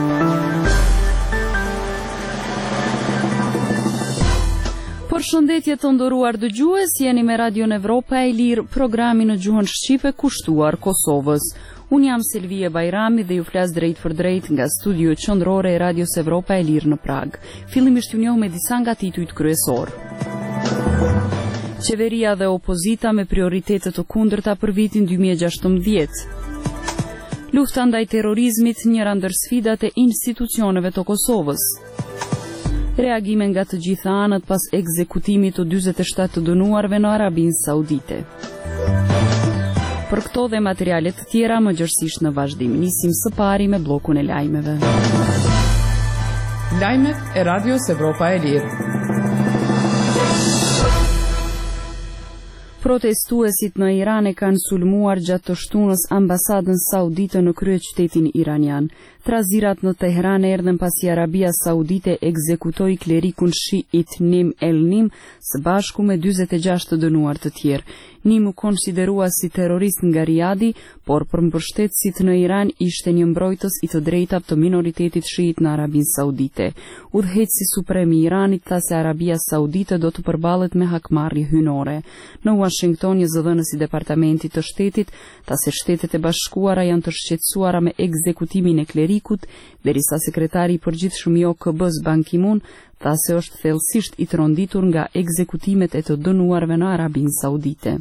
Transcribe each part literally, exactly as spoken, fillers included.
Përshëndetje të nderuar dëgjues, jeni me Radion Evropa e Lirë, programi në gjuhën shqipe kushtuar Kosovës. Unë jam Selvie Bajrami dhe ju flas drejt për drejt nga studio qendrore e Radios Evropa e Lirë në Prag. Fillimisht ju njoh me disa nga titujt kryesor. Qeveria dhe opozita me prioritete të kundërta për vitin dy mijë e gjashtëmbëdhjetë. Lufta ndaj terrorizmit, njëra ndër sfidat e institucioneve të Kosovës. Reagime nga të gjitha anët pas ekzekutimit të dyzet e shtatë të dënuarve në Arabinë Saudite. Për këto dhe materialet të tjera më gjërësisht në vazhdim, nisim së pari me bllokun e lajmeve. Lajmet e Radios Evropa e Lirë. Protestuesit në Iran e kanë sulmuar gjatë të shtunës ambasadën saudite në kryeqytetin iranian. Trazirat në Teheran erdhen pasi Arabia Saudite ekzekutoi klerikun shiit Nim el-Nim së bashku me dyzet e gjashtë të dënuar të tjerë. Nim u konsiderua si terrorist nga Riadi, por për mbështetësit në Iran ishte një mbrojtës i të drejtave të minoritetit shiit në Arabinë Saudite. Udhëheqësi suprem i Iranit tha se Arabia Saudite do të përballet me hakmarrje hynore. Në Washington, një zëdhënës i Departamentit të Shtetit tha se Shtetet e Bashkuara janë të shqetësuara me ekzekutimin e klerikut, derisa sekretari i përgjithshëm i O K B-s Ban Ki-moon tha se është thellësisht i tronditur nga ekzekutimet e të dënuarve në Arabinë Saudite.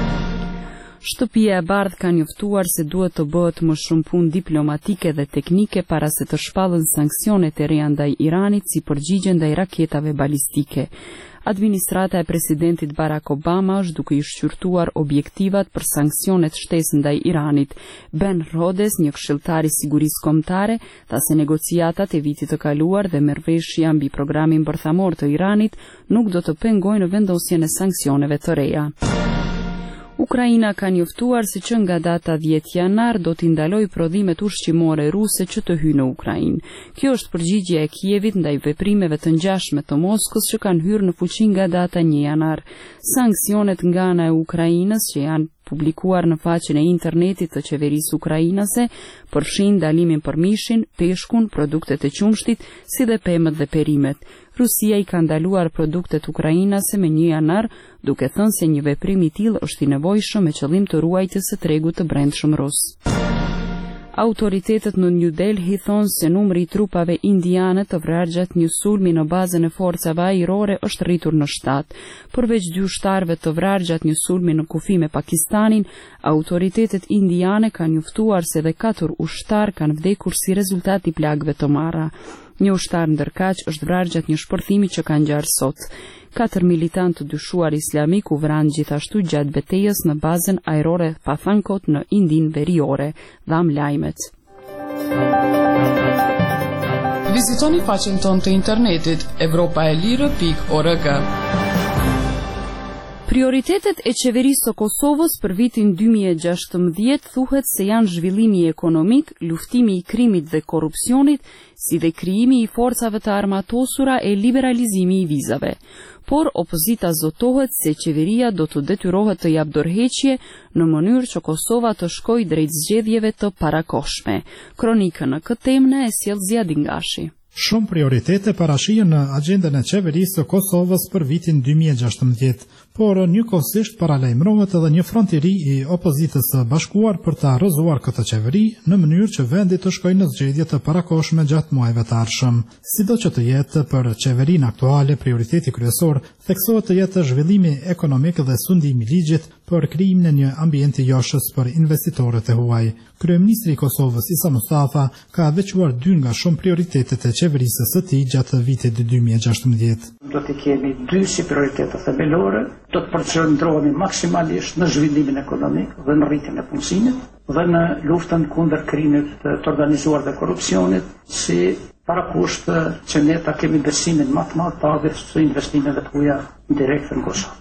Shtëpia e Bardhë ka njoftuar se duhet të bëhet më shumë punë diplomatike dhe teknike para se të shpallën sanksionet e reja ndaj Iranit si përgjigje ndaj raketave balistike. Administrata e presidentit Barack Obama është duke i shqyrtuar objektivat për sanksionet shtesë ndaj Iranit. Ben Rhodes, një këshilltar i sigurisë kombëtare, tha se negociatat e vitit të kaluar dhe marrëveshja mbi programin bërthamor të Iranit nuk do të pengojnë vendosjen e sanksioneve të reja. Ukraina ka njoftuar se që nga data dhjetë janar do t'i ndaloj prodhimet ushqimore ruse që të hyjnë në Ukrainë. Kjo është përgjigjja e Kievit ndaj veprimeve të ngjashme të Moskës që kanë hyrë në fuqi nga data një janar. Sanksionet nga ana e Ukrainës që janë publikuar në faqen e internetit të qeverisë ukrainase përfshin ndalimin për mishin, peshkun, produktet e qumshtit, si dhe pemët dhe perimet. Rusia i ka ndaluar produktet ukrainase me një janar, duke thënë se një veprim i tillë është i nevojshëm me qëllim të ruajtjes së tregut të brendshëm rus. Autoritetet në New Delhi thonë se numri i trupave indiane të vrarë gjatë një sulmi në bazën e forcave ajrore është rritur në shtatë. Përveç dy ushtarëve të vrarë gjatë një sulmi në kufi me Pakistanin, autoritetet indiane kanë njoftuar se edhe katër ushtarë kanë vdekur si rezultat i plagëve të marra. Një ushtar ndërkaq është vrarë gjatë një shpërthimi që ka ngjarë sot. Katër militantë të dyshuar islamik u vranë gjithashtu gjatë betejës në bazën ajrore Pathankot në Indinë Veriore, dham lajmet. Vizitoni faqen tonë të internetit evropa e lirë pikë org. Prioritetet e qeverisë së Kosovës për vitin dy mijë e gjashtëmbëdhjetë thuhet se janë zhvillimi ekonomik, luftimi i krimit dhe korrupsionit, si dhe krijimi i forcave të armatosura e liberalizimi i vizave. Por opozita zotohet se qeveria do të detyrohet të jap dorëheqje në mënyrë që Kosova të shkojë drejt zgjedhjeve të parakohshme. Kronikën në këtë temë na e sjell Ziadi Ngashi. Shumë prioritete parashihen në agjendën e qeverisë së Kosovës për vitin dy mijë e gjashtëmbëdhjetë, por njëkohësisht paralajmërohet edhe një front i ri i opozitës së bashkuar për ta rrëzuar këtë qeveri në mënyrë që vendi të shkojë në zgjedhje të parakohshme gjatë muajve të ardhshëm. Sido që të jetë, për qeverinë aktuale prioriteti kryesor theksohet të jetë zhvillimi ekonomik dhe sundimi i ligjit për krijimin e një ambienti joshës për investitorët e huaj. Kryeministri i Kosovës Isa Mustafa ka veçuar dy nga shumë prioritetet e qeverisë së tij gjatë vitit dy mijë e gjashtëmbëdhjetë. Do të kemi dy si prioritete themelore, do të përqendrohemi maksimalisht në zhvillimin ekonomik dhe në rritjen e punësimit dhe në luftën kundër krimit të organizuar dhe korrupsionit, si parakusht që ne ta kemi besimin më të madh të ardhjes së investimeve të huaja direkte në Kosovë.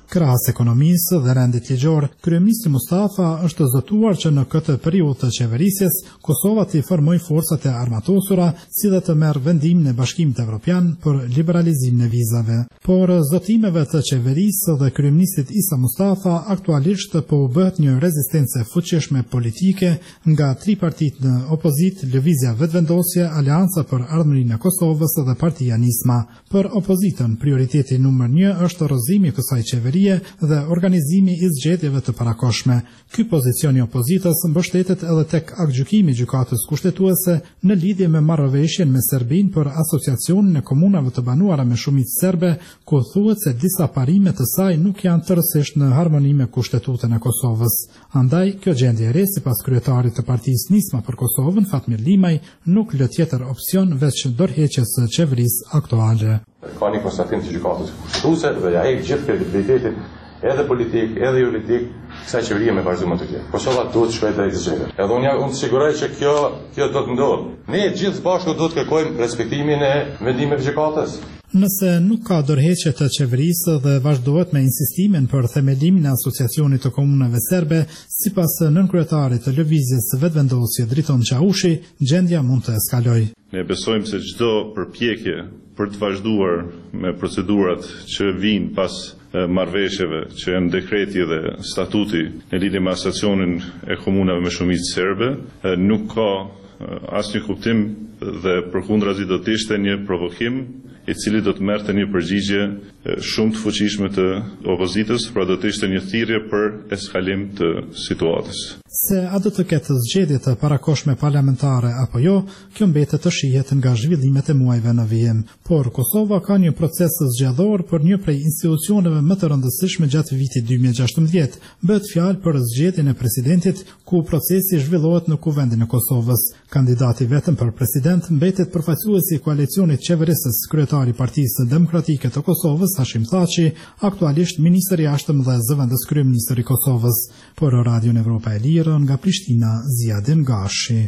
Krahas ekonomisë dhe rendit ligjor, kryeministri Mustafa është zotuar që në këtë periudhë të qeverisjes Kosova të formojë forcat e armatosura, si dhe të merr vendimin e Bashkimit Evropian për liberalizimin e vizave. Por zotimeve të qeverisë dhe kryeministit Isa Mustafa aktualisht po u bëhet një rezistencë fuqishme politike nga tri partitë në opozit, Lëvizja Vetvendosje, Aleanca për Ardhmërinë e Kosovës dhe Partia Nisma. Për opozitën, prioriteti numër një është rrëzimi i kësaj qeverie dhe organizimi i zgjedhjeve të parakoshme. Ky pozicion i opozitës mbështetet edhe tek aktgjykimi i gjykatës kushtetuese në lidhje me marrëveshjen me Serbinë për asociacionin e komunave të banuara me shumicë serbe, ku thuhet se disa parime të saj nuk janë tërësisht në harmoni me Kushtetutën e Kosovës. Andaj, kjo gjendje e re sipas kryetarit të Partisë Nisma për Kosovën, Fatmir Limaj, nuk lë tjetër opsion veç dorëheqjes së qeverisë aktuale. Ka një konstatim të gjykatës kushtetuese dhe ja e gjithë kredibilitetin edhe politik, edhe juridik, kësaj qeverie me vazhdim të tjerë. Kosova duhet të shkojë drejt zgjedhjeve. Edhe unë unë siguroj që kjo kjo do të ndodhë. Ne gjithë bashkë do të kërkojmë respektimin e vendimeve të gjykatës. Nëse nuk ka dorëheqje të qeverisë dhe vazhdohet me insistimin për themelimin e asociacionit të komunave serbe, sipas nënkryetarit të lëvizjes Vetvendosje Driton Qaushi, gjendja mund të eskalojë. Ne besojmë se çdo përpjekje për të vazhduar me procedurat që vijnë pas marrëveshjeve që janë dekreti dhe statuti në lidhje me asociacionin e komunave me shumicë serbe, nuk ka asnjë kuptim dhe përkundrazi do të ishte një provokim i cili do të merrte një përgjigje shumë të fuqishme të opozitës, pra do të ishte një thirrje për eskalim të situatës. Se a do të ketë zgjedhje të parakoshme parlamentare apo jo, kjo mbetet të shihet nga zhvillimet e muajve në vijim. Por Kosova ka një proces zgjedhor për një prej institucioneve më të rëndësishme gjatë vitit dy mijë e gjashtëmbëdhjetë. Bëhet fjalë për zgjedhjen e presidentit, ku procesi zhvillohet në Kuvendin e Kosovës. Kandidati vetëm për president mbetet përfaqësuesi i koalicionit qeverisës, kryetari i Partisë Demokratike të Kosovës, Hashim Thaçi, aktualisht ministri i jashtëm dhe zëvendës kryeministri i Kosovës. Por Radio Evropa e Lirë nga Prishtina, Ziadin Gashi.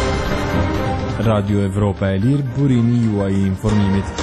Radio Evropa e Lirë, burimi juaj i informimit.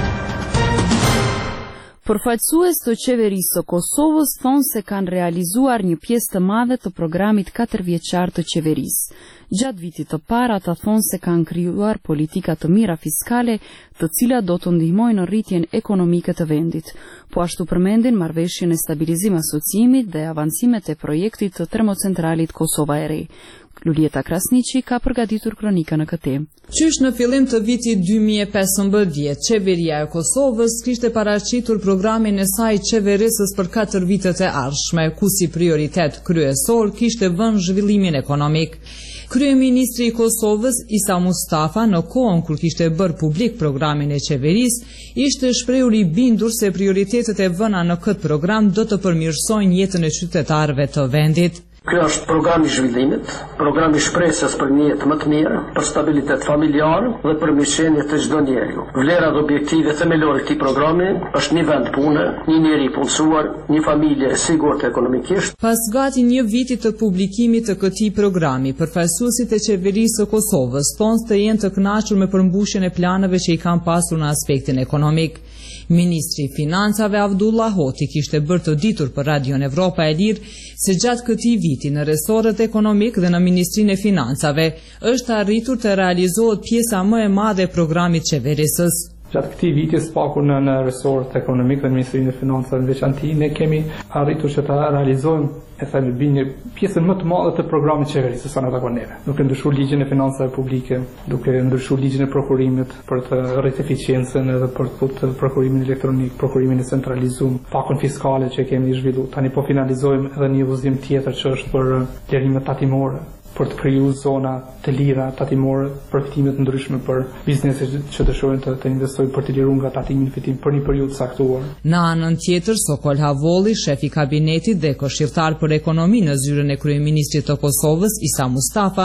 Përfaqësues të qeverisë së Kosovës thonë se kanë realizuar një pjesë të madhe të programit katërvjeçar të qeverisë. Gjatë vitit të parë ata thonë se kanë krijuar politika të mira fiskale, të cilat do të ndihmojnë në rritjen ekonomike të vendit. Po ashtu përmendin marrëveshjen e stabilizim asociimit dhe avancimet e projektit të termocentralit Kosova e Re. Lulieta Krasniqi ka përgatitur kronika në këtë temë. Qysh në fillim të vitit dy mijë e pesëmbëdhjetë, qeveria e Kosovës kishte paraqitur programin e saj qeverisës për katër vitet e ardhshme, ku si prioritet kryesor kishte vënë zhvillimin ekonomik. Kryeministri i Kosovës, Isa Mustafa, në kohën kur kishte bërë publik programin e qeverisë, ishte shprehur i bindur se prioritetet e vëna në këtë program do të përmirësojnë jetën e qytetarëve të vendit. Kjo është program i zhvillimit, program i shpresës për një jetë më të mirë, për stabilitet familjar dhe për mirëqenie të çdo njeriu. Vlera dhe objektive themelore të këtij programi është një vend pune, një njeri i punësuar, një familje e sigurt ekonomikisht. Pas gati një viti të publikimit të këtij programi, përfaqësuesit e qeverisë së Kosovës thonë se janë të kënaqur me përmbushjen e planeve që i kanë pasur në aspektin ekonomik. Ministri i Financave Avdullah Hoti kishte bërë të ditur për Radio Evropa e Lirë se gjatë këtij viti në resortet ekonomik dhe në Ministrinë e Financave është arritur të realizohet pjesa më e madhe e programit qeverisës. Gjatë këtij viti spaku në, në resort ekonomik dhe Ministrinë e Financave në veçanti, ne kemi arritur që ta realizojmë e themi bini pjesën më të madhe të programit qeverisë sa në takon neve. Duke ndryshuar ligjin e financave publike, duke ndryshuar ligjin e prokurimit për të rritë eficiencën edhe për të thotë prokurimin elektronik, prokurimin e centralizuar, pakun fiskale që kemi zhvilluar. Tani po finalizojmë edhe një vëzhgim tjetër që është për lirimet tatimore, për të kriju zona të lira tatimore, përfitime të ndryshme për bizneset që dëshirojnë të, të investojnë për të liruar nga tatimi në fitim për një periudhë caktuar. Në anën tjetër, Sokol Havolli, shef i kabinetit dhe këshilltar për ekonomi në zyrën e kryeministrit të Kosovës, Isa Mustafa,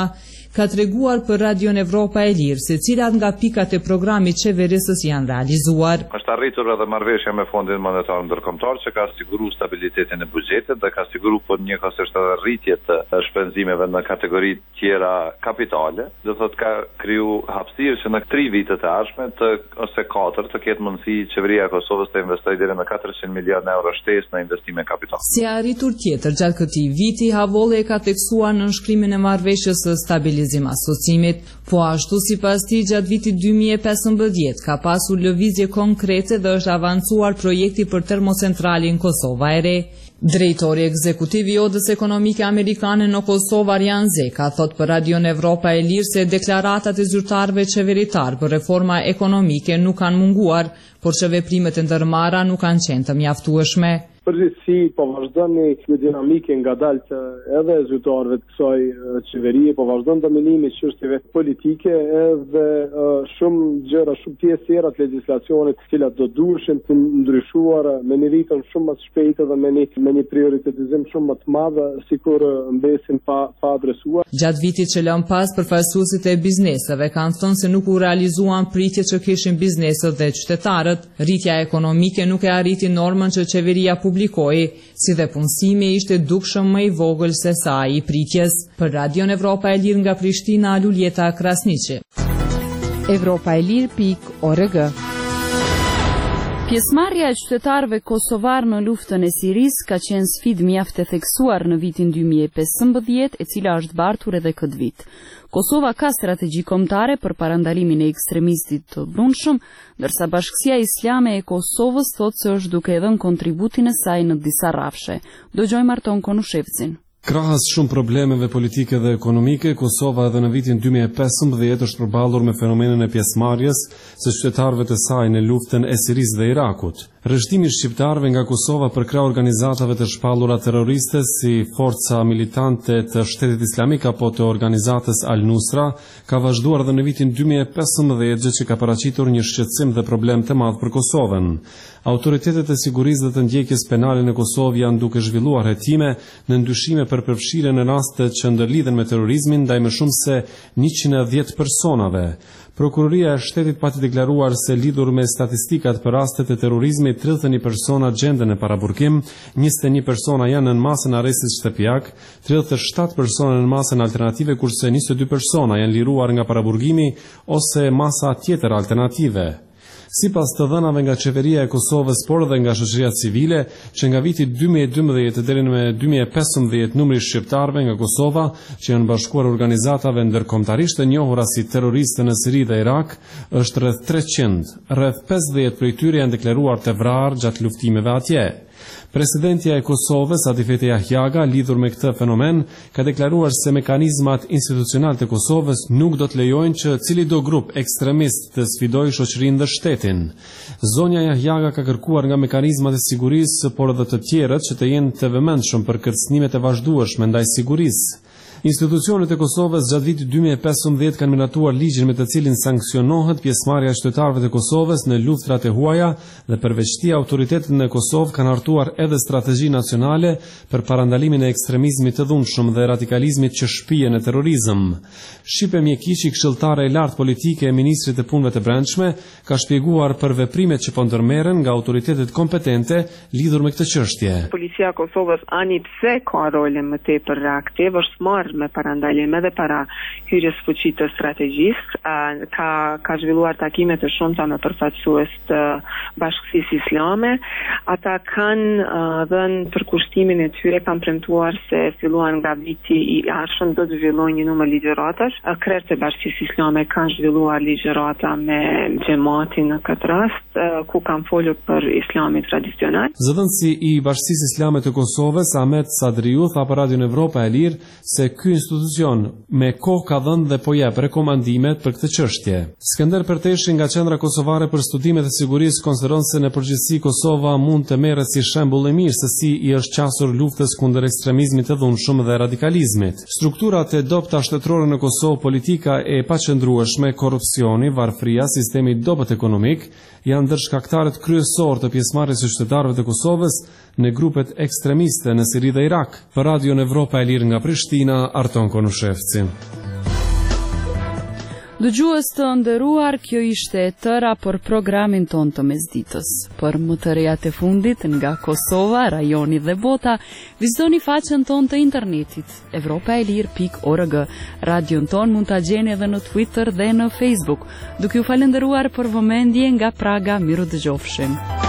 ka treguar për Radion Evropa e Lirë se cilat nga pikat e programit qeverisës janë realizuar. Është arritur edhe marrëveshja me Fondin Monetar Ndërkombëtar që ka siguruar stabilitetin e buxhetit dhe ka siguruar për njëkohësisht edhe rritje të shpenzimeve në kategori tjera kapitale. Do thotë ka kriju hapësirë që në tri vitet e ardhshme të ose katër të ketë mundësi qeveria e Kosovës të investojë deri në katërqind miliardë euro shtesë në investime kapital. Si arritur tjetër gjatë këtij viti, Havolli e ka teksuar në nënshkrimin e marrëveshjes së stabilizim asocimit, po ashtu sipas tij gjatë vitit dy mijë e pesëmbëdhjetë ka pasur lëvizje konkrete dhe është avancuar projekti për termocentralin Kosova e Re. Drejtori ekzekutiv i Odës Ekonomike Amerikane në Kosovë, Arjan Zeka, thot për Radion Evropa e Lirë se deklaratat e zyrtarëve qeveritar për reforma ekonomike nuk kanë munguar, por që veprimet e ndërmarra nuk kanë qenë të mjaftueshme. Përgjithësi po vazhdon një dinamike ngadalë të edhe zyrtarëve të kësaj qeverie, po vazhdon dominimi i çështjeve politike edhe uh, shumë gjëra, shumë pjesë tjera të legjislacionit, të cilat do duheshin të ndryshuara me një ritëm shumë më të shpejtë dhe me një me një prioritizim shumë më të madh, sikur mbesin pa pa adresuar. Gjatë vitit që lëm pas, përfaqësuesit e bizneseve kanë thënë se nuk u realizuan pritjet që kishin bizneset dhe qytetarët. Rritja ekonomike nuk e arriti normën që qeveria publikoi, si dhe punësimi ishte dukshëm më i vogël se sa i pritjes. Për Radion Evropa e Lirë nga Prishtina, Luljeta Krasniqi. Evropa e Lirë pikë org. Pjesëmarrja e qytetarëve kosovar në luftën e Sirisë ka qenë sfidë mjaft e theksuar në vitin dy mijë e pesëmbëdhjetë, e cila është bartur edhe këtë vit. Kosova ka strategji kombëtare për parandalimin e ekstremistit të dhunshëm, ndërsa Bashkësia Islame e Kosovës thotë se është duke dhënë kontributin e saj në disa rrafshe. Dëgjojmë Arton Konushevcin. Krahas shumë problemeve politike dhe ekonomike, Kosova edhe në vitin dy mijë e pesëmbëdhjetë është përballur me fenomenin e pjesëmarrjes së qytetarëve të saj në luftën e Sirisë dhe Irakut. Rrezhtimi i shqiptarëve nga Kosova për krah organizatave të shpallura terroriste si forca militante të Shtetit Islamik apo të organizatës Al-Nusra ka vazhduar edhe në vitin dy mijë e pesëmbëdhjetë, gjë që ka paraqitur një shqetësim dhe problem të madh për Kosovën. Autoritetet e sigurisë dhe të ndjekjes penale në Kosovë janë duke zhvilluar hetime në ndryshime për përfshirjen në raste që ndërlidhen me terrorizmin ndaj më shumë se njëqind e dhjetë personave. Prokuroria e Shtetit pati deklaruar se lidhur me statistikat për rastet e terrorizmit, tridhjetë e një persona gjenden në paraburgim, njëzet e një persona janë në masën arrestit shtëpiak, tridhjetë e shtatë persona në masën alternative, kurse njëzet e dy persona janë liruar nga paraburgimi ose masa tjetër alternative. Sipas të dhënave nga qeveria e Kosovës, por edhe nga shoqëria civile, që nga viti dy mijë e dymbëdhjetë deri në dy mijë e pesëmbëdhjetë numri i shqiptarëve nga Kosova që janë bashkuar organizatave ndërkombëtarisht të njohura si terroristë në Siri dhe Irak është rreth treqind. Rreth pesëdhjetë prej tyre janë deklaruar të vrarë gjatë luftimeve atje. Presidentja e Kosovës, Atifete Jahjaga, lidhur me këtë fenomen, ka deklaruar se mekanizmat institucional të Kosovës nuk do të lejojnë që cili do grup ekstremist të sfidojë shoqërinë dhe shtetin. Zonja Jahjaga ka kërkuar nga mekanizmat e sigurisë, por edhe të tjerët që të jenë të vëmendshëm për kërcënimet e vazhdueshme ndaj sigurisë. Institucionet e Kosovës gjatë vitit dy mijë e pesëmbëdhjetë kanë miratuar ligjin me të cilin sankcionohet pjesëmarrja e qytetarëve të Kosovës në luftrat e huaja dhe përveç këtij autoritetet në Kosovë kanë hartuar edhe strategji nacionale për parandalimin e ekstremizmit të dhunshëm dhe radikalizmit që shpihen në terrorizëm. Shqipe Mjekiçi, këshilltare e lartë politike e ministrit të punëve të brendshme, ka shpjeguar për veprimet që po ndërmerren nga autoritetet kompetente lidhur me këtë çështje. Policia e Kosovës ani pse ka rolin më tepër reaktiv, është marrë me parandalime dhe para hyrjes fuqit të strategjisë, ka ka zhvilluar takime të shumta me përfaqësues të Bashkësisë Islame. Ata kanë uh, dhënë përkushtimin e tyre, kanë premtuar se filluan nga viti i ardhshëm do të zhvillojnë një numër ligjëratash. Krerët e Bashkisë Islame kanë zhvilluar ligjërata me xhamatin në këtë rast, uh, ku kanë folur për Islamin tradicional. Zëdhënësi i Bashkisë Islame të Kosovës, Ahmet Sadriu, tha për Radion Evropa e Lirë se ky institucion me kohë ka dhënë dhe po jep rekomandimet për këtë çështje. Skënder Perteshi nga Qendra Kosovare për Studimet e Sigurisë konsideron se në përgjithësi Kosova mund të merret si shembull i mirë se si i është qasur luftës kundër ekstremizmit të dhunshëm dhe radikalizmit. Strukturat e dobta shtetërore në Kosovë, politika e paqëndrueshme, korrupsioni, varfëria, sistemi i dobët ekonomik janë ndër shkaktarët kryesorë të pjesëmarrjes së qytetarëve të Kosovës në grupet ekstremiste në Siri dhe Irak. Për Radion Evropa e Lirë nga Prishtina, Arton Konushevci. Dëgjues të nderuar, kjo ishte e tëra për programin ton të mesditës. Për më të rejat e fundit nga Kosova, rajoni dhe bota, vizitoni faqen ton të internetit evropaelir pikë org. Radion ton mund ta gjeni edhe në Twitter dhe në Facebook. Duke ju falenderuar për vëmendje nga Praga, miru dëgjofshim.